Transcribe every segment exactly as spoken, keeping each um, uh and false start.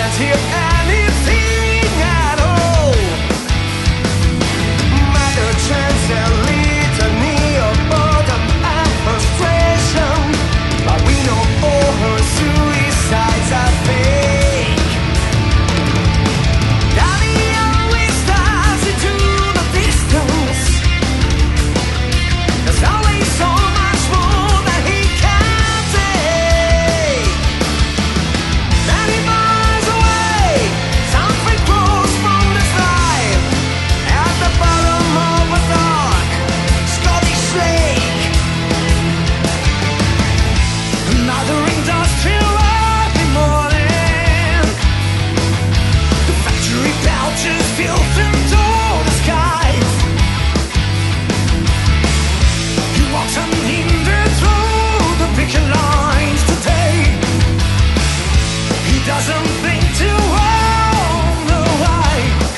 can't hear anything at all. Matter chance and litany of boredom and frustration, but we know all her suicides are fake. Daddy always stares into the distance. There's always so much more that he can't take. Many miles away, something grows from the sky at the bottom of a dark Scottish lake. Another industrial early morning, the factory belches filth into the skies. He walks unhindered through the picket lines today. He doesn't think to wonder why.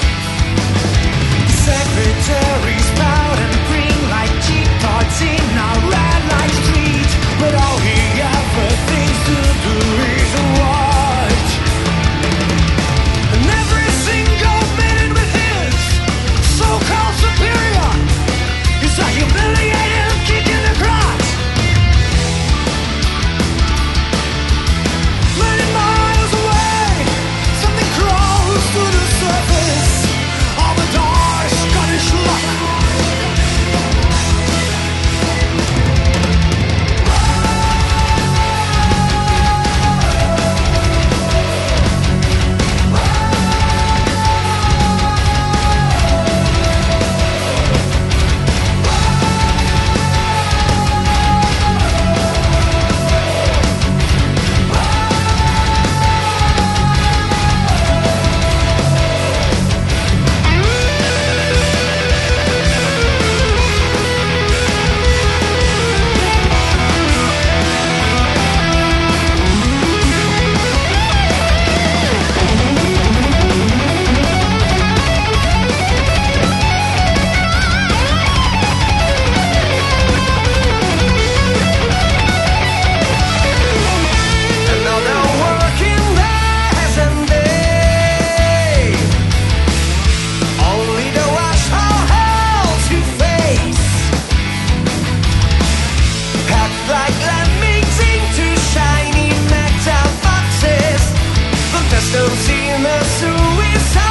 Secretaries proud and green like cheap tarts in a red light street, but all he ever thinks to do is watch. And every single minute with his so-called superior is a humiliating kick in the crotch. Many miles away, something crawls to the surface of a dark Scottish loch. Another working peasant day, only to watch how hell to face. Packed like lemmings into shiny metal boxes, the customs in the suicide